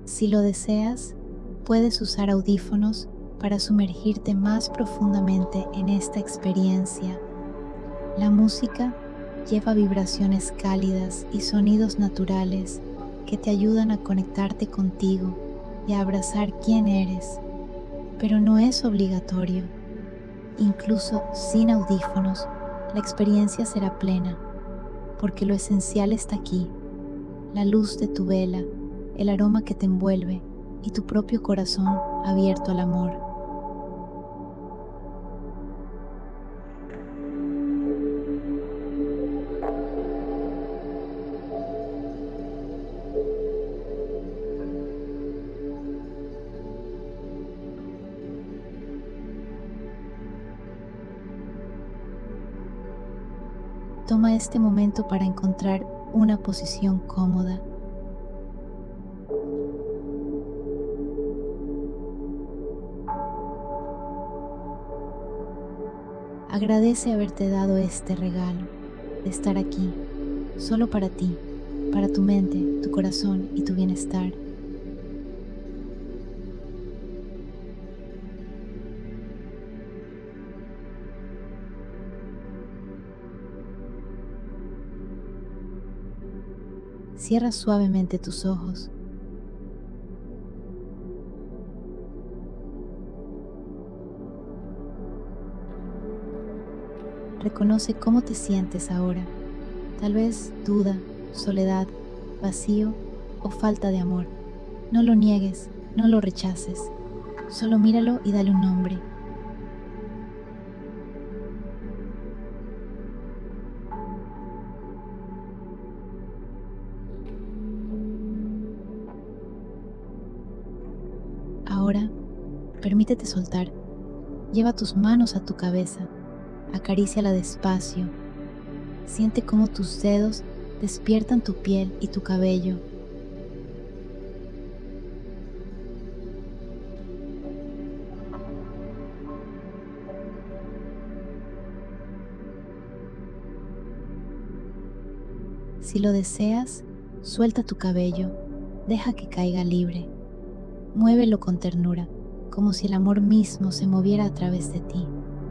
Si lo deseas, puedes usar audífonos para sumergirte más profundamente en esta experiencia. La música lleva vibraciones cálidas y sonidos naturales que te ayudan a conectarte contigo y a abrazar quién eres, pero no es obligatorio. Incluso sin audífonos, la experiencia será plena, porque lo esencial está aquí: la luz de tu vela, el aroma que te envuelve y tu propio corazón abierto al amor. Toma este momento para encontrar una posición cómoda. Agradece haberte dado este regalo de estar aquí, solo para ti, para tu mente, tu corazón y tu bienestar. Cierra suavemente tus ojos. Reconoce cómo te sientes ahora. Tal vez duda, soledad, vacío o falta de amor. No lo niegues, no lo rechaces. Solo míralo y dale un nombre. Ahora, permítete soltar. Lleva tus manos a tu cabeza. Acaríciala despacio. Siente cómo tus dedos despiertan tu piel y tu cabello. Si lo deseas, suelta tu cabello. Deja que caiga libre. Muévelo con ternura, como si el amor mismo se moviera a través de ti.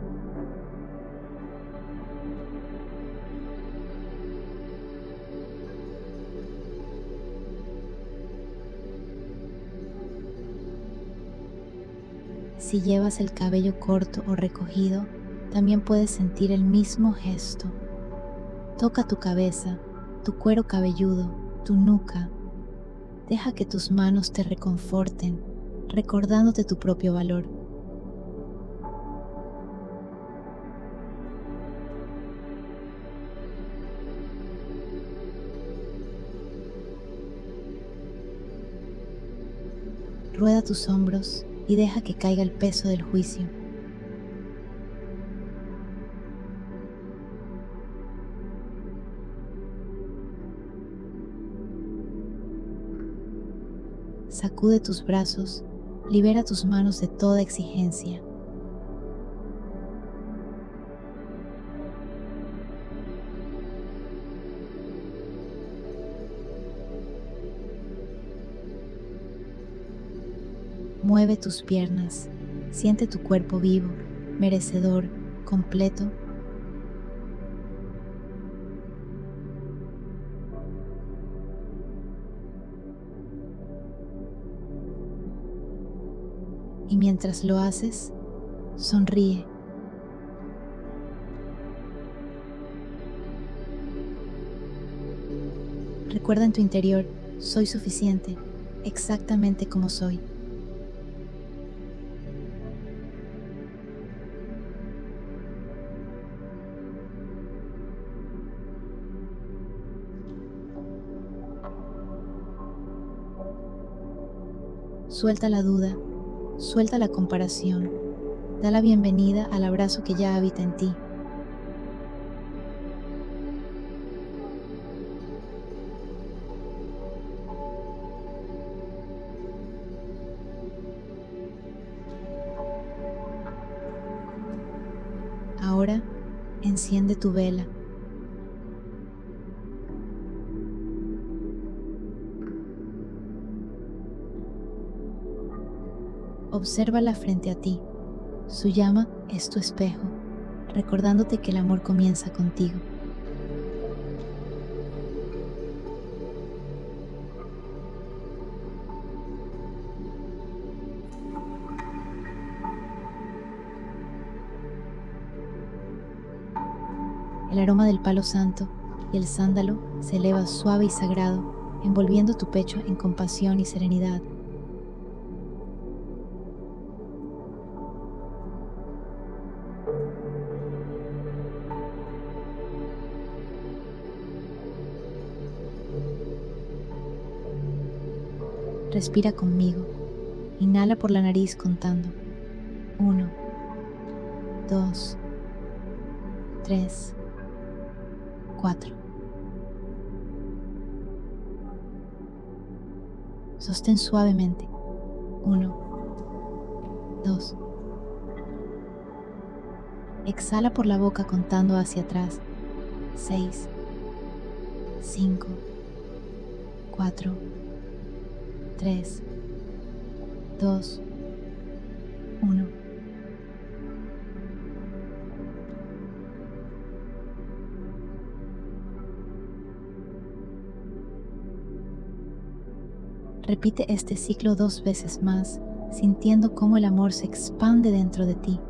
Si llevas el cabello corto o recogido, también puedes sentir el mismo gesto. Toca tu cabeza, tu cuero cabelludo, tu nuca. Deja que tus manos te reconforten, recordándote tu propio valor. Rueda tus hombros y deja que caiga el peso del juicio. Sacude tus brazos, libera tus manos de toda exigencia. Mueve tus piernas, siente tu cuerpo vivo, merecedor, completo. Y mientras lo haces, sonríe. Recuerda en tu interior: soy suficiente, exactamente como soy. Suelta la duda, suelta la comparación, da la bienvenida al abrazo que ya habita en ti. Ahora, enciende tu vela. Obsérvala frente a ti. Su llama es tu espejo, recordándote que el amor comienza contigo. El aroma del palo santo y el sándalo se eleva suave y sagrado, envolviendo tu pecho en compasión y serenidad. Respira conmigo. Inhala por la nariz contando. 1, 2, 3, 4. Sostén suavemente. 1, 2. Exhala por la boca contando hacia atrás. 6, 5, 4, 3, 2, 1. Repite este ciclo 2 veces más, sintiendo cómo el amor se expande dentro de ti.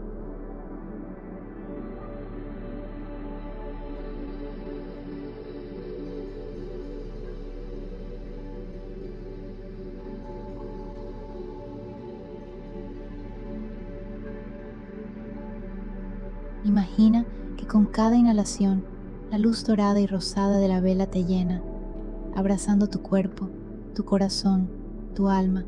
Imagina que con cada inhalación, la luz dorada y rosada de la vela te llena, abrazando tu cuerpo, tu corazón, tu alma.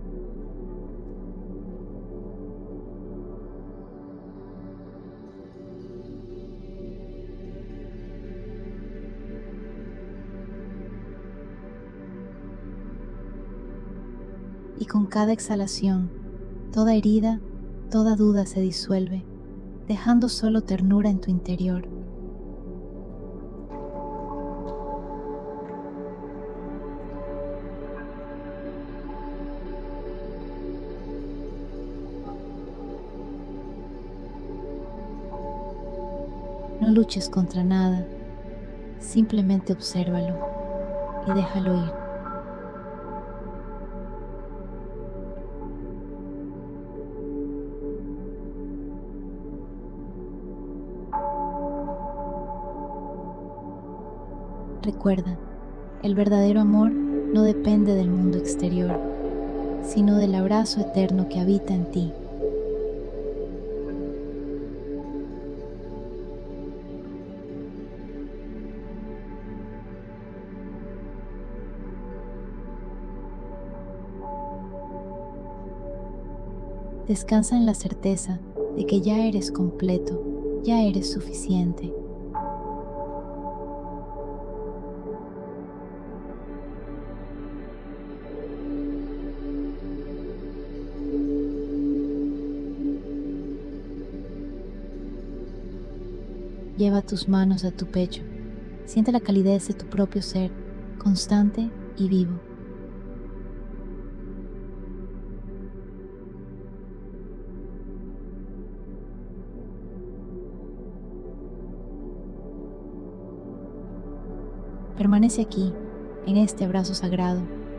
Y con cada exhalación, toda herida, toda duda se disuelve, dejando solo ternura en tu interior. No luches contra nada, simplemente obsérvalo y déjalo ir. Recuerda, el verdadero amor no depende del mundo exterior, sino del abrazo eterno que habita en ti. Descansa en la certeza de que ya eres completo, ya eres suficiente. Lleva tus manos a tu pecho. Siente la calidez de tu propio ser, constante y vivo. Permanece aquí, en este abrazo sagrado.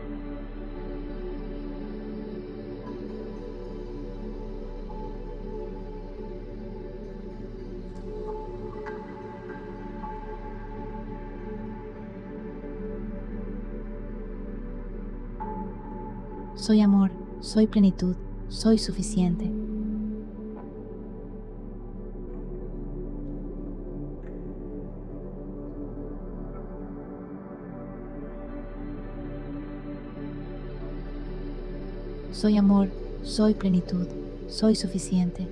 Soy amor, soy plenitud, soy suficiente. Soy amor, soy plenitud, soy suficiente.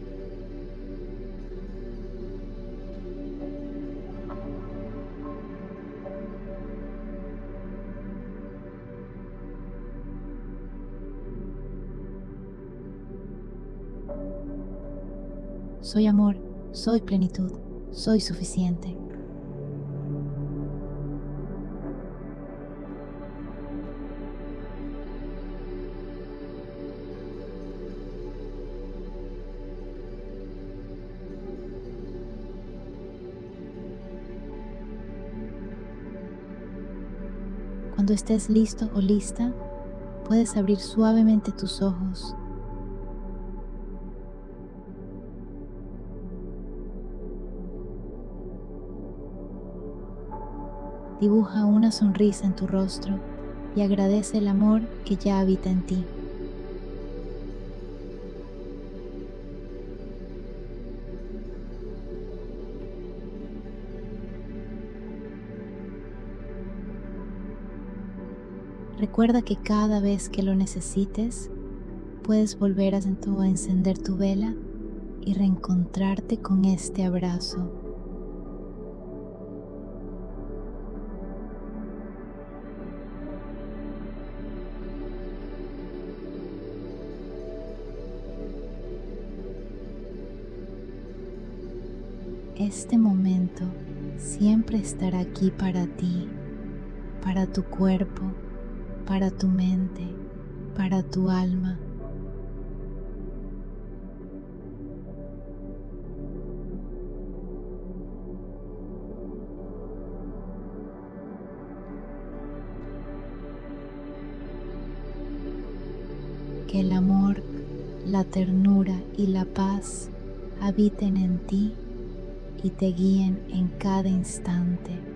Soy amor, soy plenitud, soy suficiente. Cuando estés listo o lista, puedes abrir suavemente tus ojos. Dibuja una sonrisa en tu rostro y agradece el amor que ya habita en ti. Recuerda que cada vez que lo necesites, puedes volver a encender tu vela y reencontrarte con este abrazo. Este momento siempre estará aquí para ti, para tu cuerpo, para tu mente, para tu alma. Que el amor, la ternura y la paz habiten en ti y te guíen en cada instante.